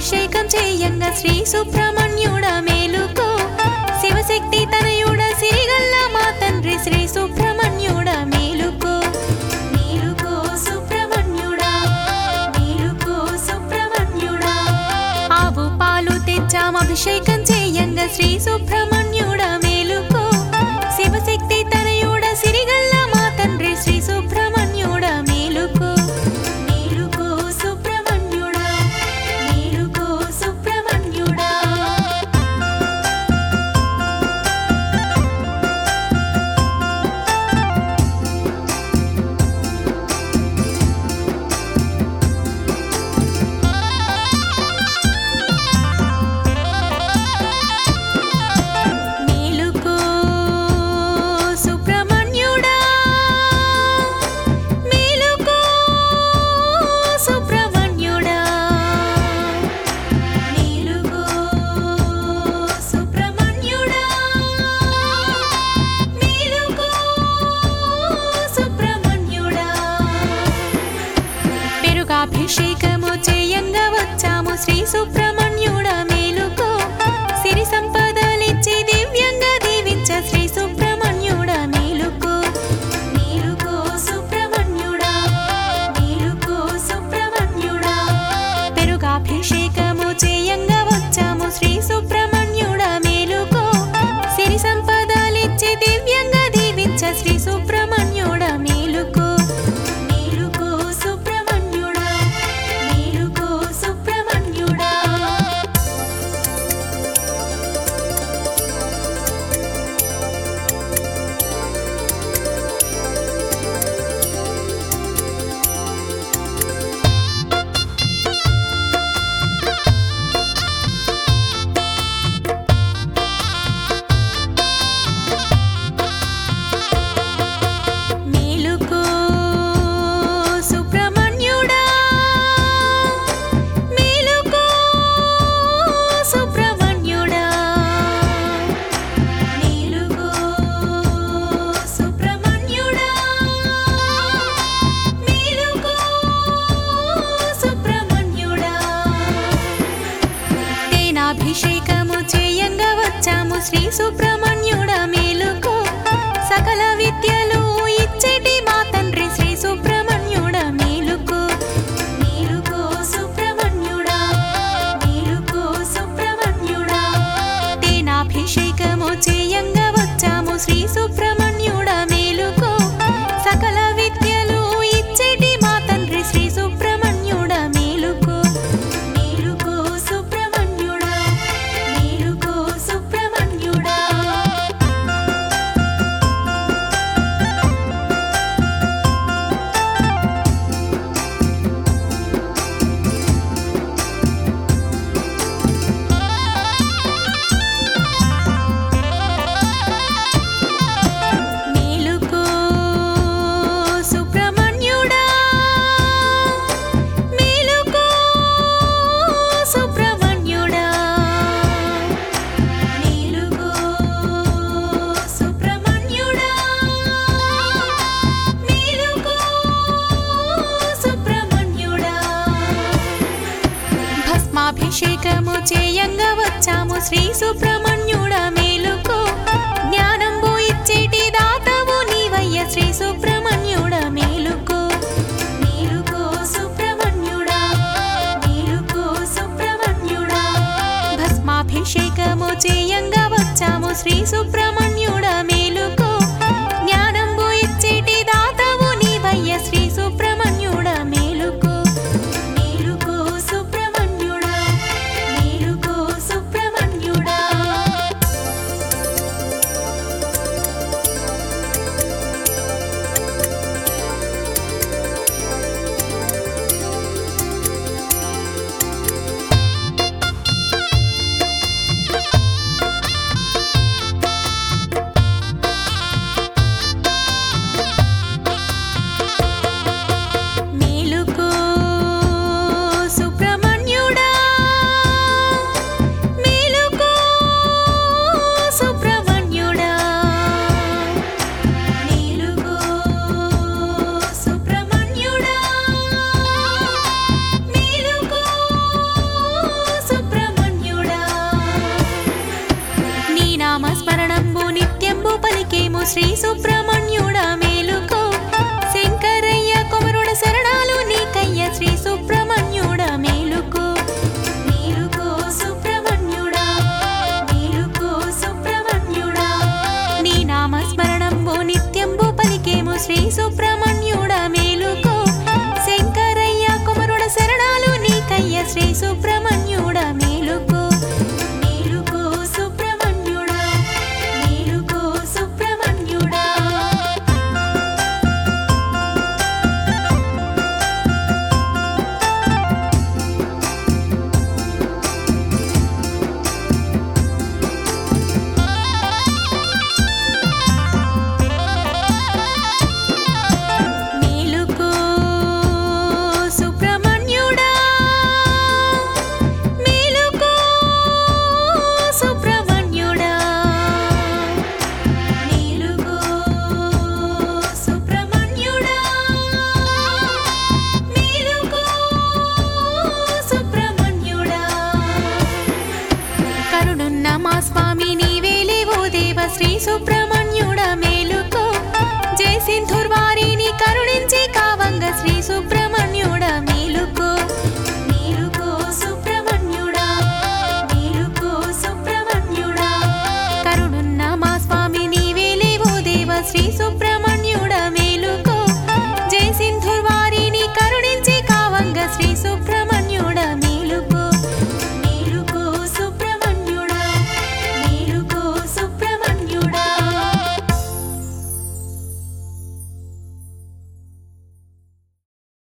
పిండాభిషేకం చేయంగా శ్రీ సుబ్రహ్మణ్యుడా మేలుకో శివశక్తి తనయుడా సిరిగల్ల మా తండ్రి శ్రీ సుబ్రహ్మణ్యుడా మేలుకో మేలుకో సుబ్రహ్మణ్యుడా మేలుకో సుబ్రహ్మణ్యుడా ఆవు పాలు తెచ్చాం అభిషేకం చేయంగా శ్రీ సుబ్రహ్మణ్యుడా మేలుకో శివశక్తి తనయుడా సిరిగల్ల మా తండ్రి శ్రీ సుబ్రహ్మణ్యుడా మేలుకో మేలుకో సుబ్రహ్మణ్యుడా మేలుకో సుబ్రహ్మణ్యుడా మేలుకో సుబ్రహ్మణ్యుడా మేలుకో సుబ్రహ్మణ్యుడా మేలుకో సుబ్రహ్మణ్యుడా మేలుకో సుబ్రహ్మణ్యుడా పెరుగాభిషేకము చేయంగా వచ్చాము శ్రీ సుబ్రహ్మణ్యుడా మేలుకో సిరి సంపదలిచ్చి దివ్యంగా దీవించ శ్రీ సుబ్రహ్మణ్యుడా మేలుకో మేలుకో సుబ్రహ్మణ్యుడా మేలుకో సుబ్రహ్మణ్యుడా పెరుగాభిషేకము చేయంగా వచ్చాము శ్రీ సుబ్రహ్మణ్యుడా మేలుకో సిరి సంపదలిచ్చి దివ్యంగా దీవించ శ్రీ సుబ్రహ్మణ్యుడా మేలుకో మేలుకో సుబ్రహ్మణ్యుడా మేలుకో సుబ్రహ్మణ్యుడా మేలుకో సుబ్రహ్మణ్యుడా మేలుకో సుబ్రహ్మణ్యుడా మేలుకో సుబ్రహ్మణ్యుడా మేలుకో సుబ్రహ్మణ్యుడా తేనాభిషేకము చేయంగా వచ్చాము శ్రీ సుబ్రహ్మణ్యుడా మేలుకో సకల విద్యలు ఇచ్చేటి మా తండ్రి శ్రీ సుబ్రహ్మణ్యుడా మేలుకో మేలుకో సుబ్రహ్మణ్యుడా మేలుకో సుబ్రహ్మణ్యుడా తేనాభిషేకము చేయంగా వచ్చాము శ్రీ సుబ్రహ్మణ్యుడా మేలుకో సకల విద్యలు ఇచ్చేటి మా తండ్రి శ్రీ సుబ్రహ్మణ్యుడా మేలుకో మేలుకో సుబ్రహ్మణ్యుడా మేలుకో సుబ్రహ్మణ్యుడా మేలుకో సుబ్రహ్మణ్యుడా మేలుకో సుబ్రహ్మణ్యుడా మేలుకో సుబ్రహ్మణ్యుడా మేలుకో సుబ్రహ్మణ్యుడా భస్మాభిషేకము చేయంగా వచ్చాము శ్రీ సుబ్రహ్మణ్యుడా మేలుకో జ్ఞానంబు ఇచ్చేటి దాతవు నీవయ్య శ్రీ సుబ్రహ్మణ్యుడా మేలుకో మేలుకో సుబ్రహ్మణ్యుడా మేలుకో సుబ్రహ్మణ్యుడా భస్మాభిషేకము చేయంగా వచ్చాము శ్రీ సుబ్రహ్మణ్యుడా మేలుకో జ్ఞానంబు ఇచ్చేటి దాతవు నీవయ్య శ్రీ సుబ్రహ్మణ్యుడా మేలుకో మేలుకో సుబ్రహ్మణ్యుడా మేలుకో సుబ్రహ్మణ్యుడా శ్రీ సుబ్రహ్మణ్యుడా మేలుకో శంకరయ్య కుమరుడ శరణాలు నీకయ్య శ్రీ సుబ్రహ్మణ్యుడా మేలుకో మేలుకో సుబ్రహ్మణ్యుడా మేలుకో సుబ్రహ్మణ్యుడా నీ నామస్మరణంబు నిత్యంబు పలికేము శ్రీ సుబ్రహ్మణ్యుడా మేలుకో శంకరయ్య కుమరుడ శరణాలు నీకయ్య శ్రీ సుబ్రహ్మణ్యుడా మేలుకో మేలుకో సుబ్రహ్మణ్యుడా మేలుకో సుబ్రహ్మణ్యుడా మేలుకో సుబ్రహ్మణ్యుడా మేలుకో సుబ్రహ్మణ్యుడా మేలుకో సుబ్రహ్మణ్యుడా మేలుకో సుబ్రహ్మణ్యుడా కరుణున్న మా స్వామి నీవేలే ఓ దేవ శ్రీ సుబ్రహ్మణ్యుడా